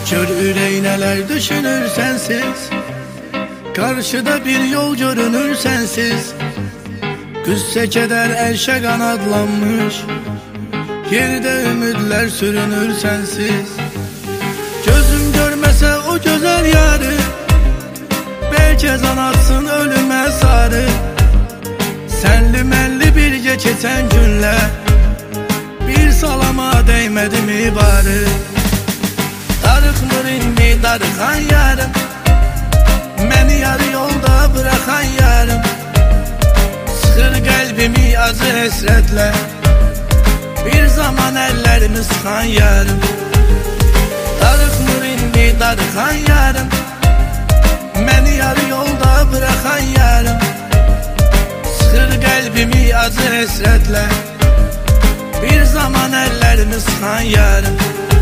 Kör ürək nələr düşünür sensiz, karşıda bir yol görünür sensiz. Qüssə kədər ərşə qanadlanmış, yerdə ümidlər sürünür sensiz. Gözüm görməsə o gözəl yarı, bəlkə can atsın ölümə sarı. Sənli mənli birgə keçən günlər, bir salama değmədi mi barı? Darıxmır indi darıxan yarım, məni yarı yolda bıraxan yarım. Sıxır qəlbimi acı həsrətlə, bir zaman əllərimi sıxan yarım. Darıxmır indi darıxan yarım, məni yarı yolda bıraxan yarım. Sıxır qəlbimi acı həsrətlə, bir zaman əllərimi sıxan yarım.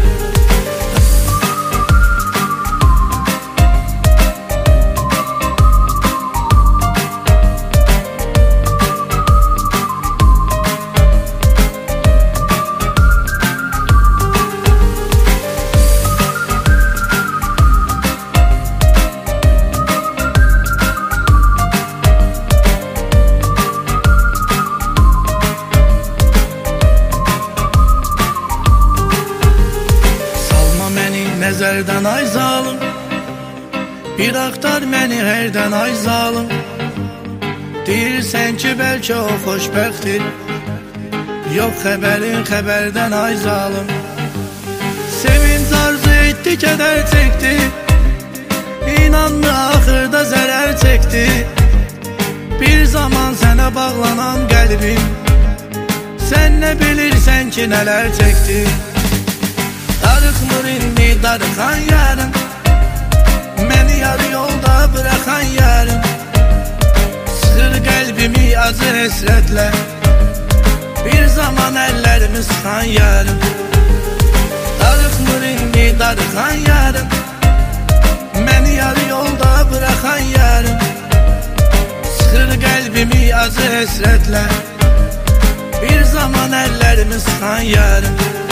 Nəzərdən ay zalım, bir axtar məni hərdən ay zalım. Deyirsən ki bəlkə o xoşbəxtdir, yox xəbərin xəbərdən ay zalım. Sevinc arzu etdi, kədər çəkdi, İnanmı axırda zərər çəkdi. Bir zaman sənə bağlanan qəlbim, sən nə bilirsən ki nələr çəkdi. Darıxmır indi darıxan yarım, məni yarı yolda bıraxan yarım. Sıxır qəlbimi acı həsrətlə, bir zaman əllərimi sıxan yarım. Darıxmır indi darıxan yarım, məni yarı yolda bıraxan yarım. Sıxır qəlbimi acı həsrətlə, bir zaman əllərimi sıxan yarım.